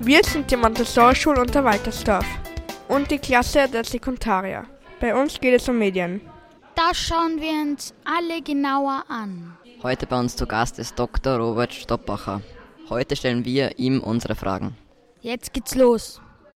Wir sind die Montessori-Schule Unterwaltersdorf und die Klasse der Sekundarier. Bei uns geht es um Medien. Das schauen wir uns alle genauer an. Heute bei uns zu Gast ist Dr. Robert Stoppacher. Heute stellen wir ihm unsere Fragen. Jetzt geht's los.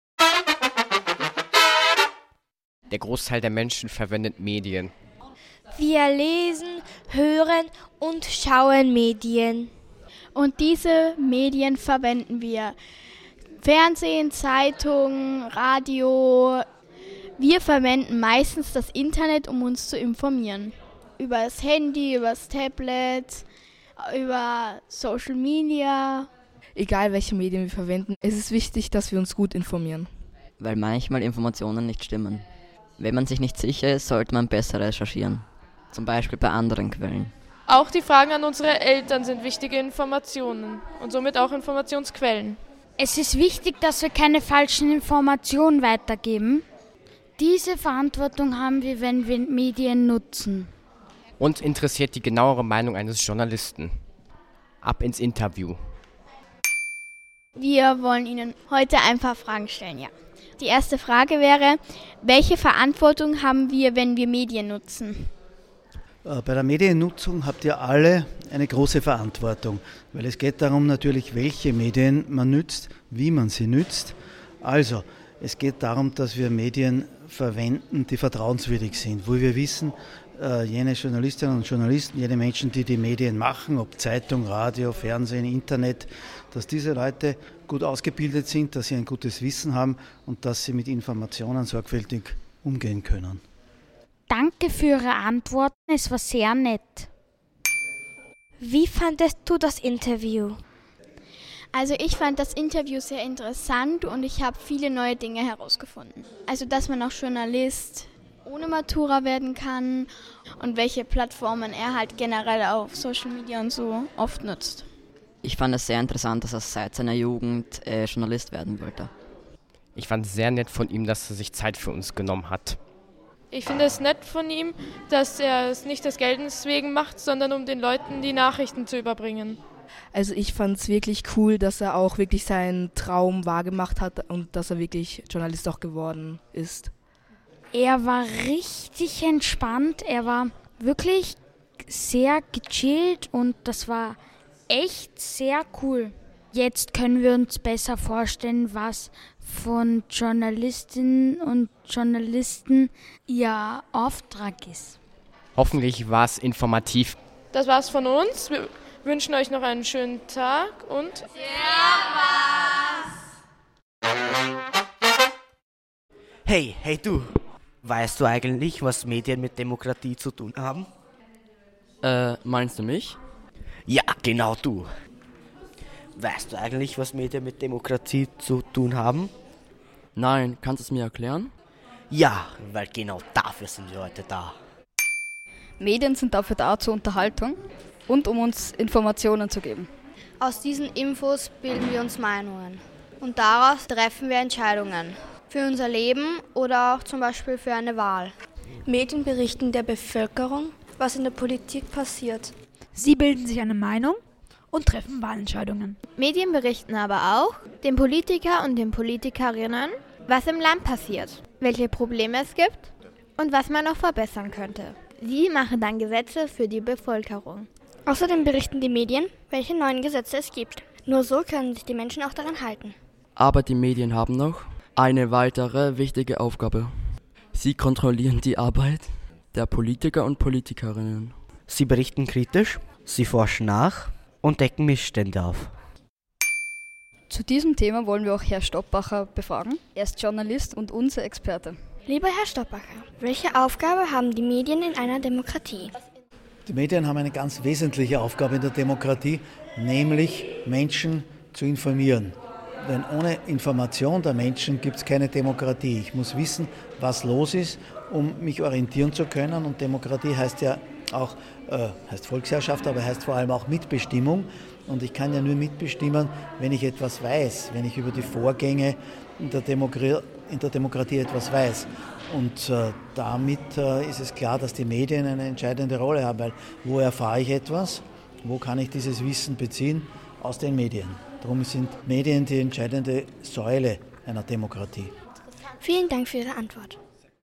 Der Großteil der Menschen verwendet Medien. Wir lesen, hören und schauen Medien. Und diese Medien verwenden wir. Fernsehen, Zeitung, Radio. Wir verwenden meistens das Internet, um uns zu informieren. Über das Handy, über das Tablet, über Social Media. Egal welche Medien wir verwenden, es ist wichtig, dass wir uns gut informieren. Weil manchmal Informationen nicht stimmen. Wenn man sich nicht sicher ist, sollte man besser recherchieren. Zum Beispiel bei anderen Quellen. Auch die Fragen an unsere Eltern sind wichtige Informationen und somit auch Informationsquellen. Es ist wichtig, dass wir keine falschen Informationen weitergeben. Diese Verantwortung haben wir, wenn wir Medien nutzen. Uns interessiert die genauere Meinung eines Journalisten. Ab ins Interview. Wir wollen Ihnen heute ein paar Fragen stellen, ja. Die erste Frage wäre, welche Verantwortung haben wir, wenn wir Medien nutzen? Bei der Mediennutzung habt ihr alle eine große Verantwortung, weil es geht darum natürlich, welche Medien man nützt, wie man sie nützt. Also, es geht darum, dass wir Medien verwenden, die vertrauenswürdig sind, wo wir wissen, jene Journalistinnen und Journalisten, jene Menschen, die die Medien machen, ob Zeitung, Radio, Fernsehen, Internet, dass diese Leute gut ausgebildet sind, dass sie ein gutes Wissen haben und dass sie mit Informationen sorgfältig umgehen können. Danke für Ihre Antworten, es war sehr nett. Wie fandest du das Interview? Also ich fand das Interview sehr interessant und ich habe viele neue Dinge herausgefunden. Also dass man auch Journalist ohne Matura werden kann und welche Plattformen er halt generell auf Social Media und so oft nutzt. Ich fand es sehr interessant, dass er seit seiner Jugend Journalist werden wollte. Ich fand es sehr nett von ihm, dass er sich Zeit für uns genommen hat. Ich finde es nett von ihm, dass er es nicht des Geldes wegen macht, sondern um den Leuten die Nachrichten zu überbringen. Also ich fand es wirklich cool, dass er auch wirklich seinen Traum wahrgemacht hat und dass er wirklich Journalist auch geworden ist. Er war richtig entspannt, er war wirklich sehr gechillt und das war echt sehr cool. Jetzt können wir uns besser vorstellen, was von Journalistinnen und Journalisten ihr Auftrag ist. Hoffentlich war es informativ. Das war's von uns. Wir wünschen euch noch einen schönen Tag und Hey du, weißt du eigentlich, was Medien mit Demokratie zu tun haben? Meinst du mich? Ja, genau du. Weißt du eigentlich, was Medien mit Demokratie zu tun haben? Nein, kannst du es mir erklären? Ja, weil genau dafür sind wir heute da. Medien sind dafür da zur Unterhaltung und um uns Informationen zu geben. Aus diesen Infos bilden wir uns Meinungen und daraus treffen wir Entscheidungen. Für unser Leben oder auch zum Beispiel für eine Wahl. Medien berichten der Bevölkerung, was in der Politik passiert. Sie bilden sich eine Meinung und treffen Wahlentscheidungen. Medien berichten aber auch den Politiker und den Politikerinnen, was im Land passiert, welche Probleme es gibt und was man noch verbessern könnte. Sie machen dann Gesetze für die Bevölkerung. Außerdem berichten die Medien, welche neuen Gesetze es gibt. Nur so können sich die Menschen auch daran halten. Aber die Medien haben noch eine weitere wichtige Aufgabe. Sie kontrollieren die Arbeit der Politiker und Politikerinnen. Sie berichten kritisch, sie forschen nach und decken Missstände auf. Zu diesem Thema wollen wir auch Herrn Stoppacher befragen. Er ist Journalist und unser Experte. Lieber Herr Stoppacher, welche Aufgabe haben die Medien in einer Demokratie? Die Medien haben eine ganz wesentliche Aufgabe in der Demokratie, nämlich Menschen zu informieren. Denn ohne Information der Menschen gibt es keine Demokratie. Ich muss wissen, was los ist, um mich orientieren zu können. Und Demokratie heißt ja auch, heißt Volksherrschaft, aber heißt vor allem auch Mitbestimmung. Und ich kann ja nur mitbestimmen, wenn ich etwas weiß, wenn ich über die Vorgänge in der Demokratie etwas weiß. Und damit ist es klar, dass die Medien eine entscheidende Rolle haben, weil wo erfahre ich etwas, wo kann ich dieses Wissen beziehen? aus den Medien. Darum sind Medien die entscheidende Säule einer Demokratie. Vielen Dank für Ihre Antwort.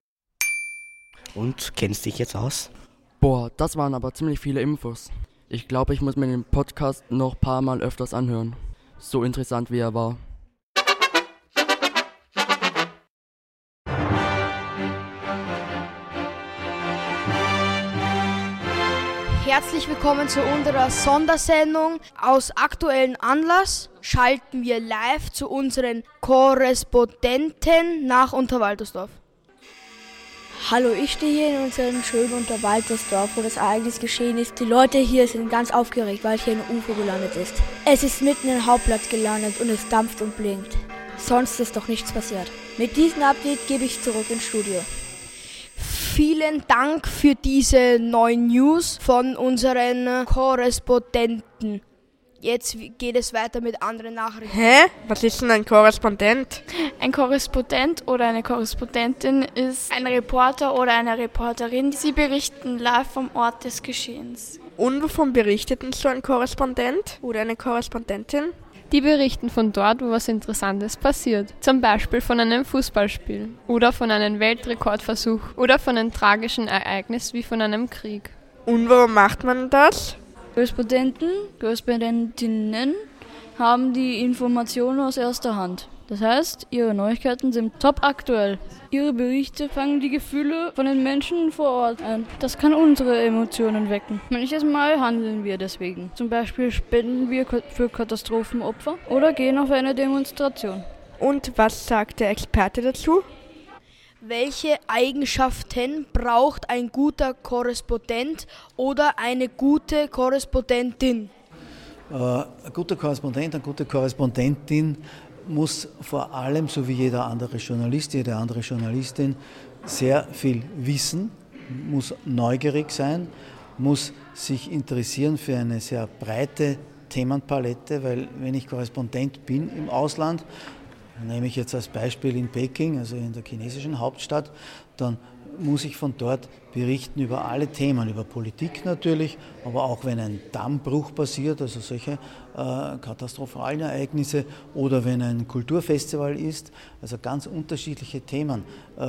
Und kennst dich jetzt aus? Boah, das waren aber ziemlich viele Infos. Ich glaube, ich muss mir den Podcast noch ein paar Mal öfters anhören. So interessant wie er war. Herzlich willkommen zu unserer Sondersendung. Aus aktuellem Anlass schalten wir live zu unseren Korrespondenten nach Unterwaltersdorf. Hallo, ich stehe hier in unserem schönen Unterwaltersdorf, wo das Ereignis geschehen ist. Die Leute hier sind ganz aufgeregt, weil hier ein UFO gelandet ist. Es ist mitten im Hauptplatz gelandet und es dampft und blinkt. Sonst ist doch nichts passiert. Mit diesem Update gebe ich zurück ins Studio. Vielen Dank für diese neuen News von unseren Korrespondenten. Jetzt geht es weiter mit anderen Nachrichten. Hä? Was ist denn ein Korrespondent? Ein Korrespondent oder eine Korrespondentin ist ein Reporter oder eine Reporterin. Sie berichten live vom Ort des Geschehens. Und wovon berichtet denn so ein Korrespondent oder eine Korrespondentin? Die berichten von dort, wo was Interessantes passiert. Zum Beispiel von einem Fußballspiel oder von einem Weltrekordversuch oder von einem tragischen Ereignis wie von einem Krieg. Und warum macht man das? Korrespondentinnen haben die Informationen aus erster Hand. Das heißt, ihre Neuigkeiten sind top aktuell. Ihre Berichte fangen die Gefühle von den Menschen vor Ort ein. Das kann unsere Emotionen wecken. Manches Mal handeln wir deswegen. Zum Beispiel spenden wir für Katastrophenopfer oder gehen auf eine Demonstration. Und was sagt der Experte dazu? Welche Eigenschaften braucht ein guter Korrespondent oder eine gute Korrespondentin? Ein guter Korrespondent, eine gute Korrespondentin muss vor allem, so wie jeder andere Journalist, jede andere Journalistin, sehr viel wissen, muss neugierig sein, muss sich interessieren für eine sehr breite Themenpalette, weil wenn ich Korrespondent bin im Ausland, nehme ich jetzt als Beispiel in Peking, also in der chinesischen Hauptstadt, dann muss ich von dort berichten über alle Themen, über Politik natürlich, aber auch wenn ein Dammbruch passiert, also solche katastrophalen Ereignisse, oder wenn ein Kulturfestival ist, also ganz unterschiedliche Themen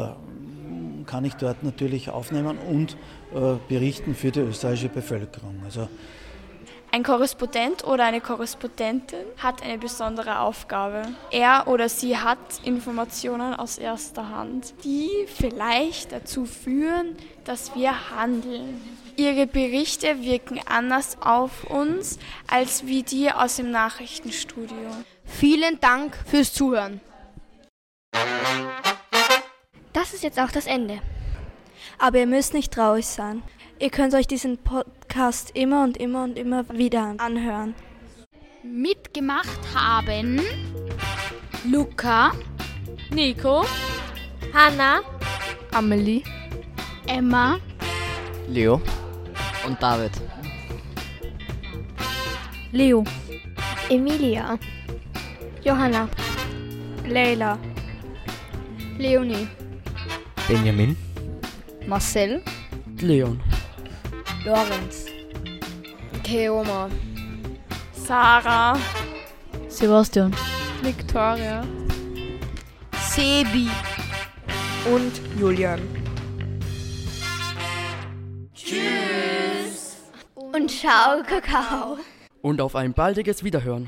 kann ich dort natürlich aufnehmen und berichten für die österreichische Bevölkerung. Also ein Korrespondent oder eine Korrespondentin hat eine besondere Aufgabe. Er oder sie hat Informationen aus erster Hand, die vielleicht dazu führen, dass wir handeln. Ihre Berichte wirken anders auf uns als wie die aus dem Nachrichtenstudio. Vielen Dank fürs Zuhören. Das ist jetzt auch das Ende. Aber ihr müsst nicht traurig sein. Ihr könnt euch diesen Podcast immer und immer und immer wieder anhören. Mitgemacht haben Luca, Nico, Hanna, Amelie, Emma, Leo und David. Leo, Emilia, Johanna, Leila, Leonie, Benjamin, Marcel, Leon, Lorenz, Keoma, Sarah, Sebastian, Victoria, Sebi und Julian. Tschüss und ciao, Kakao. Und auf ein baldiges Wiederhören.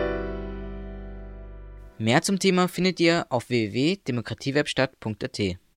Mehr zum Thema findet ihr auf www.demokratiewebstadt.at.